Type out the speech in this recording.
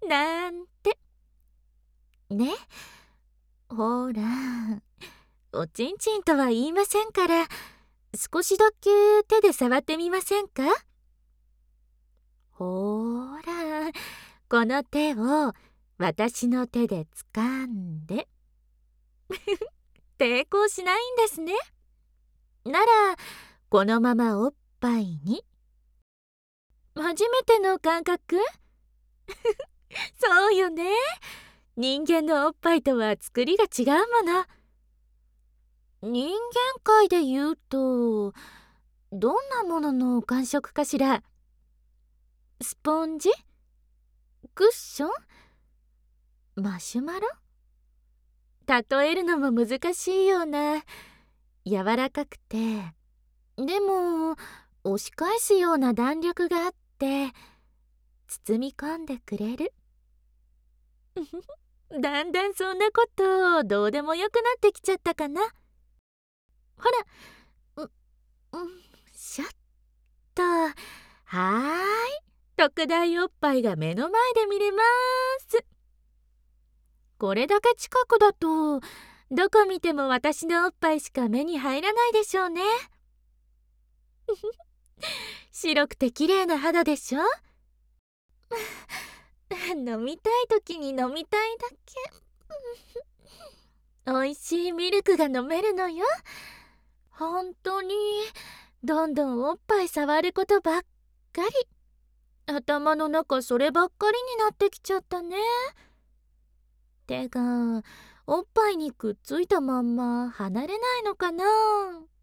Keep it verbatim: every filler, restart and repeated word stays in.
なんて。ね、ほら、おちんちんとは言いませんから、少しだけ手で触ってみませんか？ほら、この手を私の手で掴んで。抵抗しないんですね。なら、このままおっぱいに。初めての感覚？そうよね。人間のおっぱいとは作りが違うもの。人間界で言うと、どんなものの感触かしら。スポンジ？クッション？マシュマロ？例えるのも難しいような、柔らかくて、でも押し返すような弾力があって、包み込んでくれる。だんだんそんなことどうでもよくなってきちゃったかな。ほら、う、うん、しょっと。はーい、特大おっぱいが目の前で見れます。これだけ近くだと、どこ見ても私のおっぱいしか目に入らないでしょうね。白くて綺麗な肌でしょ。飲みたい時に飲みたいだけ。おいしいミルクが飲めるのよ。本当にどんどんおっぱい触ることばっかり。頭の中そればっかりになってきちゃったね。手がおっぱいにくっついたまんま離れないのかな。